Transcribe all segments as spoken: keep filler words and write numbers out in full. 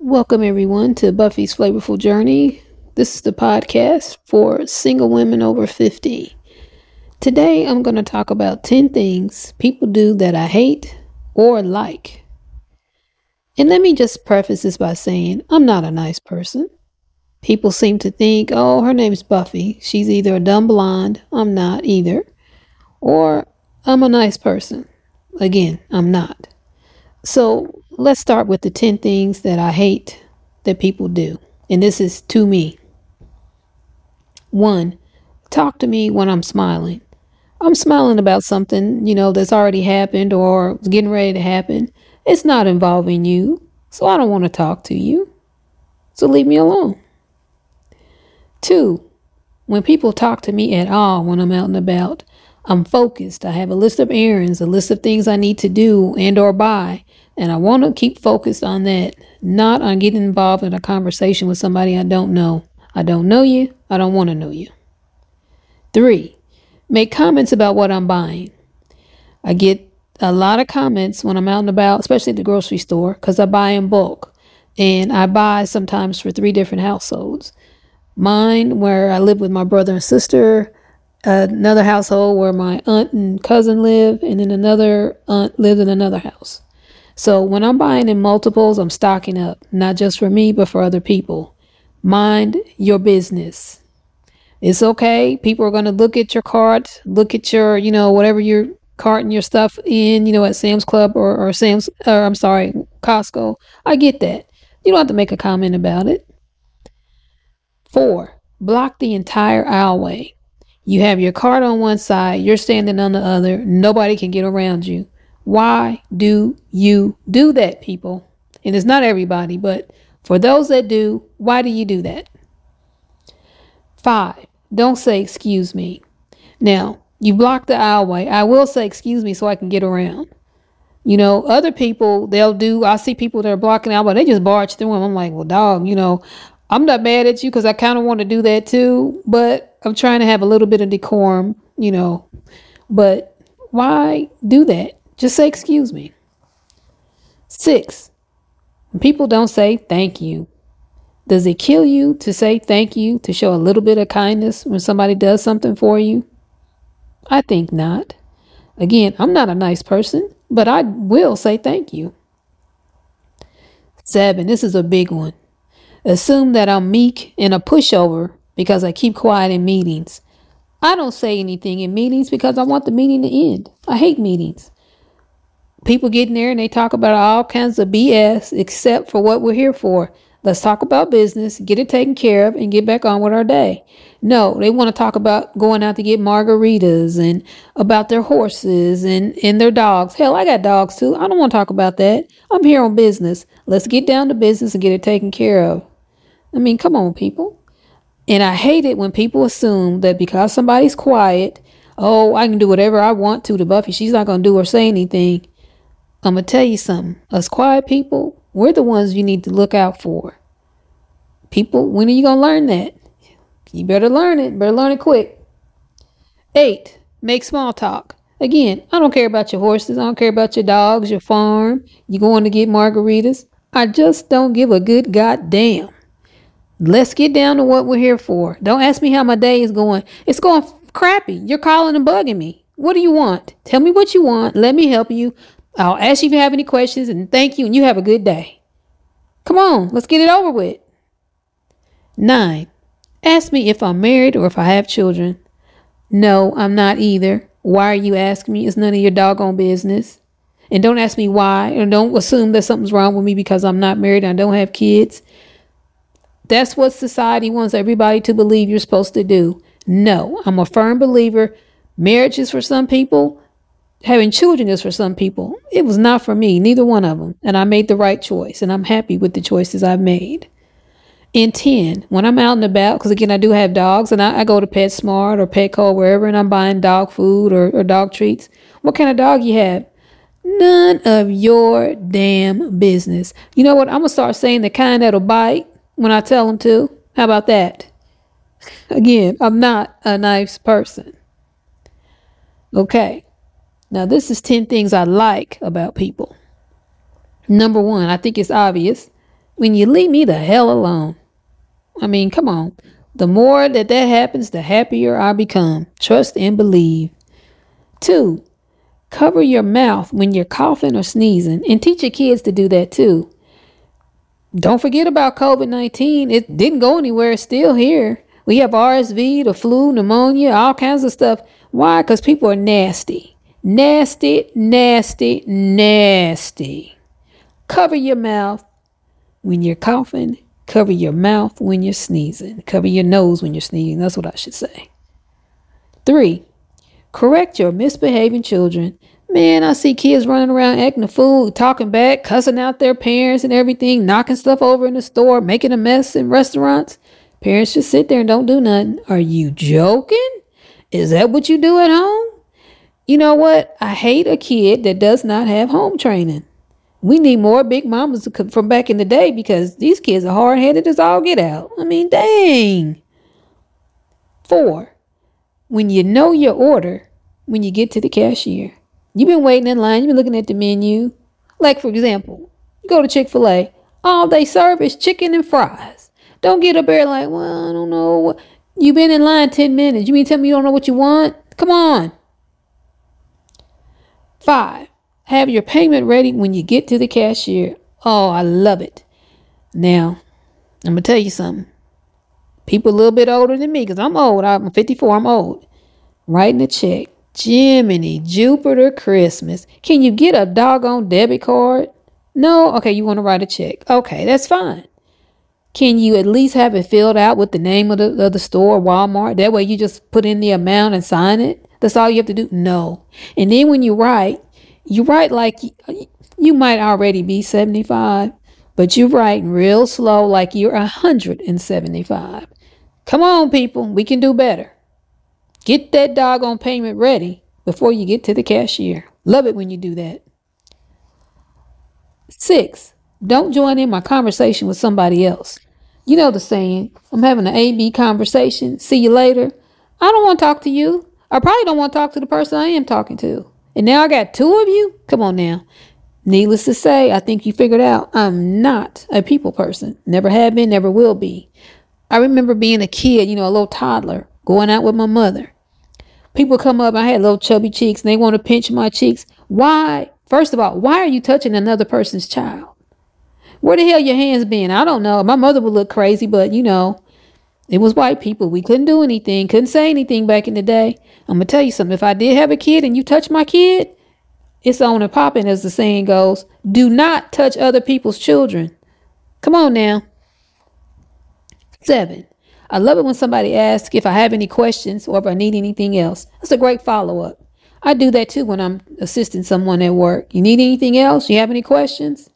Welcome, everyone, to Buffy's Flavorful Journey. This is the podcast for single women over fifty. Today, I'm going to talk about ten things people do that I hate or like. And let me just preface this by saying I'm not a nice person. People seem to think, oh, her name's Buffy. She's either a dumb blonde, I'm not either, or I'm a nice person. Again, I'm not. So let's start with the ten things that I hate that people do. And this is to me. One, talk to me when I'm smiling. I'm smiling about something, you know, that's already happened or is getting ready to happen. It's not involving you. So I don't want to talk to you. So leave me alone. Two, when people talk to me at all when I'm out and about, I'm focused. I have a list of errands, a list of things I need to do and or buy. And I want to keep focused on that, not on getting involved in a conversation with somebody I don't know. I don't know you. I don't want to know you. Three, make comments about what I'm buying. I get a lot of comments when I'm out and about, especially at the grocery store, because I buy in bulk. And I buy sometimes for three different households. Mine, where I live with my brother and sister, another household where my aunt and cousin live, and then another aunt lives in another house. So when I'm buying in multiples, I'm stocking up, not just for me, but for other people. Mind your business. It's okay. People are going to look at your cart, look at your, you know, whatever you're carting your stuff in, you know, at Sam's Club or, or Sam's, or I'm sorry, Costco. I get that. You don't have to make a comment about it. Four, block the entire aisleway. You have your cart on one side, you're standing on the other. Nobody can get around you. Why do you do that, people? And it's not everybody, but for those that do, why do you do that? Five, don't say excuse me. Now, you block the aisleway. I will say excuse me so I can get around. You know, other people, they'll do, I see people that are blocking the aisleway, they just barge through them. I'm like, well, dog, you know, I'm not mad at you because I kind of want to do that too, but I'm trying to have a little bit of decorum, you know, but why do that? Just say, excuse me. Six, people don't say thank you. Does it kill you to say thank you, to show a little bit of kindness when somebody does something for you? I think not. Again, I'm not a nice person, but I will say thank you. Seven, this is a big one. Assume that I'm meek and a pushover because I keep quiet in meetings. I don't say anything in meetings because I want the meeting to end. I hate meetings. People get in there and they talk about all kinds of B S except for what we're here for. Let's talk about business, get it taken care of, and get back on with our day. No, they want to talk about going out to get margaritas and about their horses and, and their dogs. Hell, I got dogs too. I don't want to talk about that. I'm here on business. Let's get down to business and get it taken care of. I mean, come on, people. And I hate it when people assume that because somebody's quiet, oh, I can do whatever I want to to Buffy. She's not going to do or say anything. I'm going to tell you something. Us quiet people, we're the ones you need to look out for. People, when are you going to learn that? You better learn it. Better learn it quick. Eight, make small talk. Again, I don't care about your horses. I don't care about your dogs, your farm. You going to get margaritas. I just don't give a good goddamn. Let's get down to what we're here for. Don't ask me how my day is going. It's going crappy. You're calling and bugging me. What do you want? Tell me what you want. Let me help you. I'll ask you if you have any questions and thank you and you have a good day. Come on, let's get it over with. Nine, ask me if I'm married or if I have children. No, I'm not either. Why are you asking me? It's none of your doggone business. And don't ask me why, and don't assume that something's wrong with me because I'm not married and I don't have kids. That's what society wants everybody to believe you're supposed to do. No, I'm a firm believer. Marriage is for some people. Having children is for some people. It was not for me, neither one of them. And I made the right choice, and I'm happy with the choices I've made. And ten, when I'm out and about, because again, I do have dogs, and I, I go to PetSmart or Petco, wherever, and I'm buying dog food or, or dog treats. What kind of dog you have? None of your damn business. You know what? I'm going to start saying the kind that'll bite when I tell them to. How about that? Again, I'm not a nice person. Okay. Now, this is ten things I like about people. Number one, I think it's obvious. When you leave me the hell alone. I mean, come on. The more that that happens, the happier I become. Trust and believe. Two, cover your mouth when you're coughing or sneezing, and teach your kids to do that too. Don't forget about COVID nineteen. It didn't go anywhere. It's still here. We have R S V, the flu, pneumonia, all kinds of stuff. Why? Because people are nasty. Nasty, nasty, nasty. Cover your mouth when you're coughing. Cover your mouth when you're sneezing. Cover your nose when you're sneezing. That's what I should say. Three, correct your misbehaving children. Man, I see kids running around acting a fool, talking back, cussing out their parents and everything, knocking stuff over in the store, making a mess in restaurants. Parents just sit there and don't do nothing. Are you joking? Is that what you do at home? You know what? I hate a kid that does not have home training. We need more big mamas from back in the day because these kids are hard-headed as all get out. I mean, dang. Four, when you know your order, when you get to the cashier. You've been waiting in line. You've been looking at the menu. Like, for example, you go to Chick-fil-A. All they serve is chicken and fries. Don't get up there like, well, I don't know. You've been in line ten minutes. You mean tell me you don't know what you want? Come on. Five, have your payment ready when you get to the cashier. Oh, I love it. Now, I'm going to tell you something. People a little bit older than me, because I'm old. I'm fifty-four. I'm old. Writing a check. Jiminy, Jupiter, Christmas. Can you get a doggone debit card? No? Okay, you want to write a check. Okay, that's fine. Can you at least have it filled out with the name of the, of the store, Walmart? That way you just put in the amount and sign it. That's all you have to do? No. And then when you write, you write like you, you might already be seventy-five, but you write real slow like you're one hundred seventy-five. Come on, people. We can do better. Get that doggone payment ready before you get to the cashier. Love it when you do that. Six, don't join in my conversation with somebody else. You know the saying, I'm having an A B conversation. See you later. I don't want to talk to you. I probably don't want to talk to the person I am talking to. And now I got two of you? Come on now. Needless to say, I think you figured out I'm not a people person. Never have been, never will be. I remember being a kid, you know, a little toddler, going out with my mother. People come up, I had little chubby cheeks, and they want to pinch my cheeks. Why? First of all, why are you touching another person's child? Where the hell your hands been? I don't know. My mother would look crazy, but you know, it was white people. We couldn't do anything, couldn't say anything back in the day. I'm going to tell you something. If I did have a kid and you touch my kid, it's on and popping, as the saying goes. Do not touch other people's children. Come on now. Seven, I love it when somebody asks if I have any questions or if I need anything else. That's a great follow-up. I do that too when I'm assisting someone at work. You need anything else? You have any questions?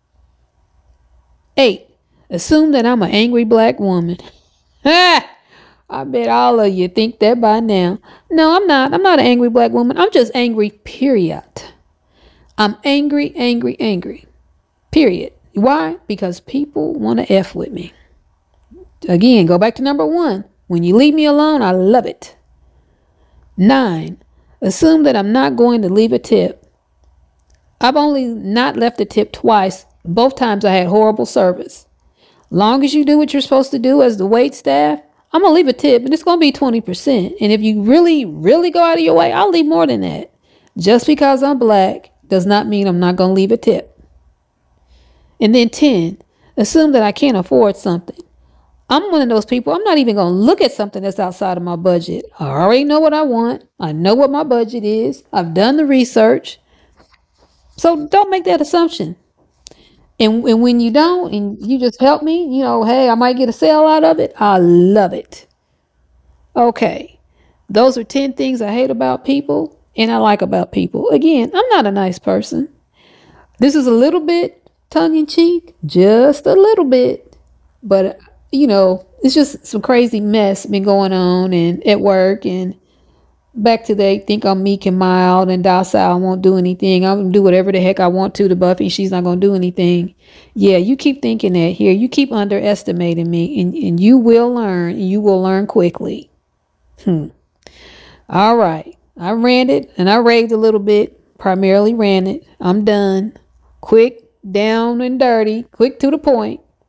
Eight, assume that I'm an angry black woman. Ha! I bet all of you think that by now. No, I'm not. I'm not an angry black woman. I'm just angry, period. I'm angry, angry, angry. Period. Why? Because people want to F with me. Again, go back to number one. When you leave me alone, I love it. Nine, assume that I'm not going to leave a tip. I've only not left a tip twice. Both times I had horrible service. Long as you do what you're supposed to do as the wait staff, I'm going to leave a tip, and it's going to be twenty percent. And if you really, really go out of your way, I'll leave more than that. Just because I'm black does not mean I'm not going to leave a tip. And then ten, assume that I can't afford something. I'm one of those people, I'm not even going to look at something that's outside of my budget. I already know what I want. I know what my budget is. I've done the research. So don't make that assumption. And, and when you don't, and you just help me, you know, hey, I might get a sale out of it. I love it. Okay. Those are ten things I hate about people and I like about people. Again, I'm not a nice person. This is a little bit tongue in cheek, just a little bit. But, you know, it's just some crazy mess been going on and at work and back to they think I'm meek and mild and docile. I won't do anything. I'm going to do whatever the heck I want to to Buffy. She's not going to do anything. Yeah, you keep thinking that here. You keep underestimating me and, and you will learn. And you will learn quickly. Hmm. All right. I ranted and I raved a little bit. Primarily ranted. I'm done. Quick, down and dirty. Quick to the point.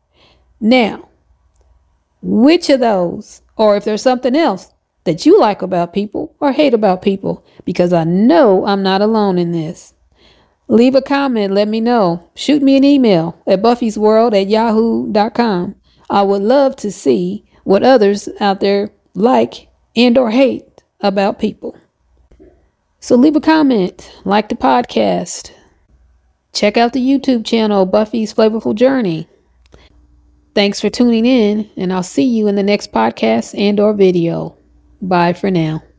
Now, which of those, or if there's something else that you like about people or hate about people, because I know I'm not alone in this. Leave a comment, let me know. Shoot me an email at buffysworld at yahoo dot com. I would love to see what others out there like and or hate about people. So leave a comment, like the podcast. Check out the YouTube channel, Buffy's Flavorful Journey. Thanks for tuning in, and I'll see you in the next podcast and or video. Bye for now.